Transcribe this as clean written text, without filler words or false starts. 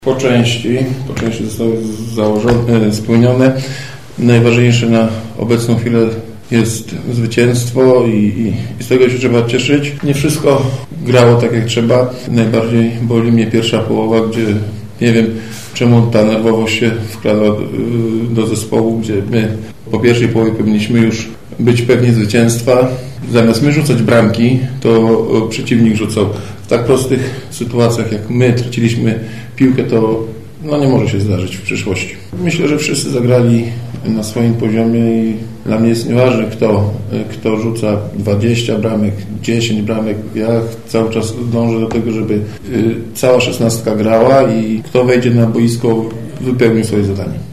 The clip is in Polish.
Po części zostały spełnione. Najważniejsze na obecną chwilę jest zwycięstwo i z tego się trzeba cieszyć. Nie wszystko grało tak jak trzeba. Najbardziej boli mnie pierwsza połowa, gdzie nie wiem czemu ta nerwowość się wkradła do zespołu, gdzie my po pierwszej połowie powinniśmy już być pewni zwycięstwa. Zamiast my rzucać bramki, to przeciwnik rzucał. W tak prostych sytuacjach jak my traciliśmy piłkę, to nie może się zdarzyć w przyszłości. Myślę, że wszyscy zagrali na swoim poziomie i dla mnie jest nieważne kto rzuca 20 bramek, 10 bramek. Ja cały czas dążę do tego, żeby cała 16 grała i kto wejdzie na boisko, wypełnił swoje zadanie.